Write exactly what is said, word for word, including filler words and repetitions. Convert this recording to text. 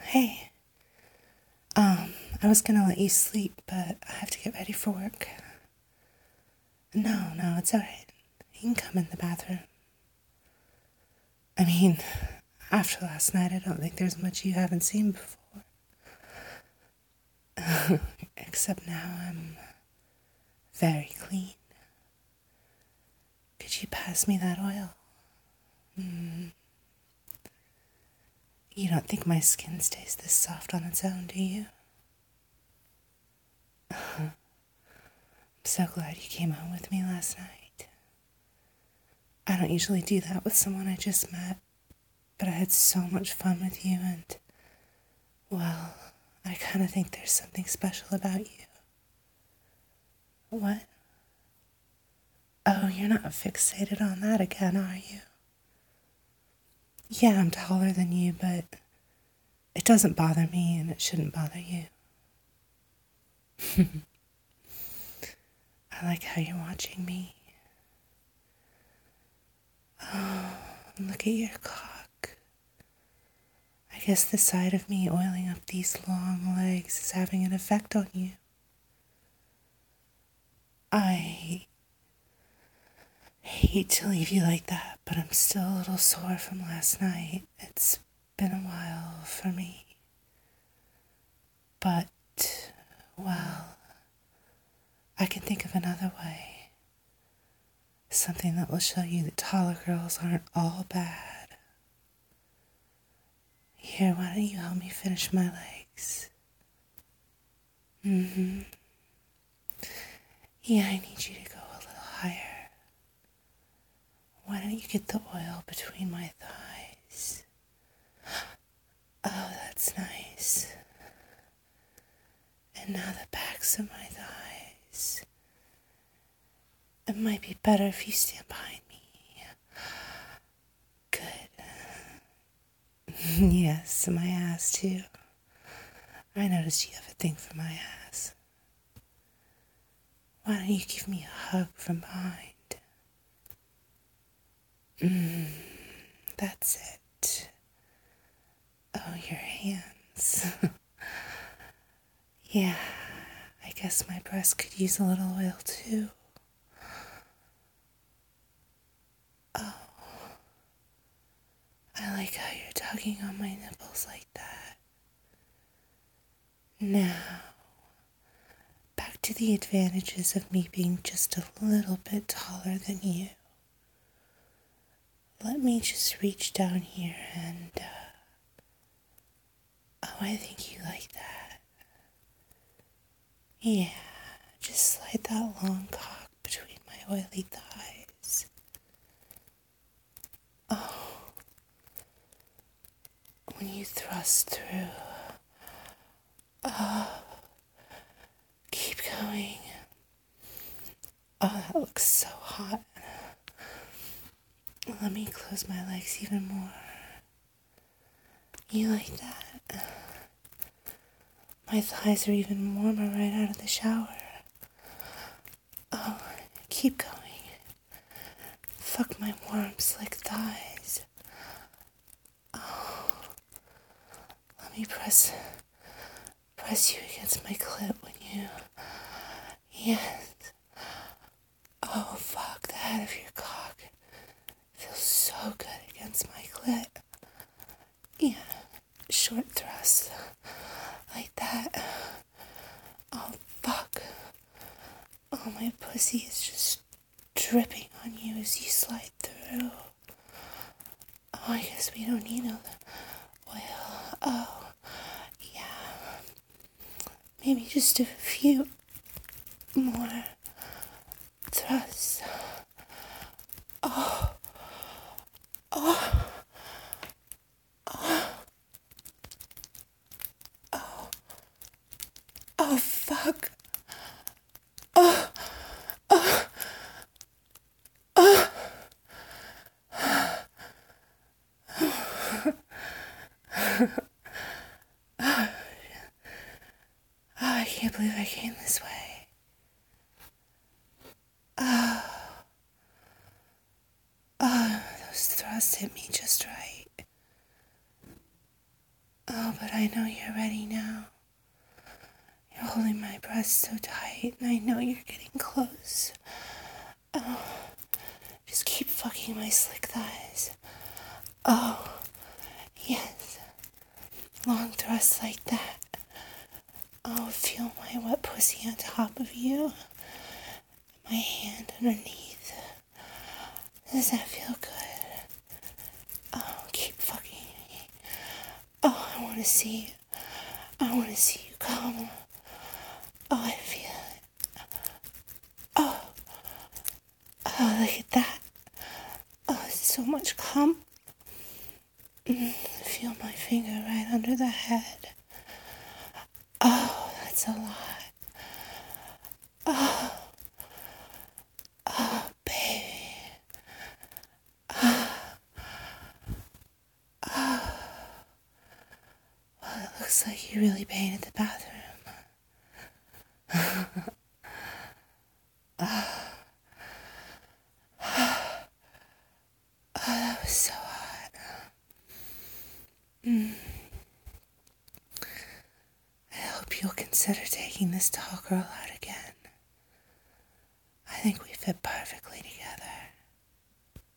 hey. Um, I was gonna let you sleep, but I have to get ready for work. No, no, it's alright. You can come in the bathroom. I mean, after last night, I don't think there's much you haven't seen before. Except now I'm very clean. Could you pass me that oil? Mm. You don't think my skin stays this soft on its own, do you? I'm so glad you came home with me last night. I don't usually do that with someone I just met, but I had so much fun with you and, well, I kind of think there's something special about you. What? Oh, you're not fixated on that again, are you? Yeah, I'm taller than you, but it doesn't bother me and it shouldn't bother you. I like how you're watching me. Oh, look at your cock. I guess the sight of me oiling up these long legs is having an effect on you. I hate to leave you like that, but I'm still a little sore from last night. It's been a while for me. But, well, I can think of another way. Something that will show you that taller girls aren't all bad. Here, why don't you help me finish my legs? Mm-hmm. Yeah, I need you to go a little higher. Why don't you get the oil between my thighs? Oh, that's nice. And now the backs of my thighs. It might be better if you stand behind me. Good. Yes, my ass too. I noticed you have a thing for my ass. Why don't you give me a hug from behind? Mm, that's it. Oh, your hands. Yeah, I guess my breast could use a little oil too. Oh, I like how you're tugging on my nipples like that. Now, back to the advantages of me being just a little bit taller than you. Let me just reach down here and, uh, oh, I think you like that. Yeah, just slide that long cock between my oily thighs. Oh, when you thrust through, oh, keep going. Oh, that looks so hot. Let me close my legs even more. You like that? My thighs are even warmer right out of the shower. Oh, keep going. Fuck my warm, slick thighs. Oh, let me press, press you against my clit when you, yes. Oh, fuck, the head of your cock feels so good against my clit. Yeah, short thrust, like that. Oh, fuck. Oh, my pussy is just dripping on you as you slide through. Oh, I guess we don't need all the oil. Oh, yeah. Maybe just a few more thrusts. Oh, oh, oh, oh, oh, fuck. Oh, oh, oh. Oh, I can't believe I came this way. Oh, oh, those thrusts hit me just right. Oh, but I know you're ready now. You're holding my breast so tight, and I know you're getting close. Oh, just keep fucking my slick thighs. Oh, yes. Long thrusts like that. Oh, feel my wet pussy on top of you. My hand underneath. Does that feel good? Oh, keep fucking me. Oh, I want to see you. I want to see you come. Oh, I feel it. Oh, oh, look at that. Oh, it's so much cum. Mm, feel my finger right under the head. Oh, that's a lot. Oh, oh, baby. Oh, oh. Well, it looks like you really painted the bathroom. Oh, oh, that was so hot. Mm. I hope you'll consider taking this tall girl out again. I think we fit perfectly.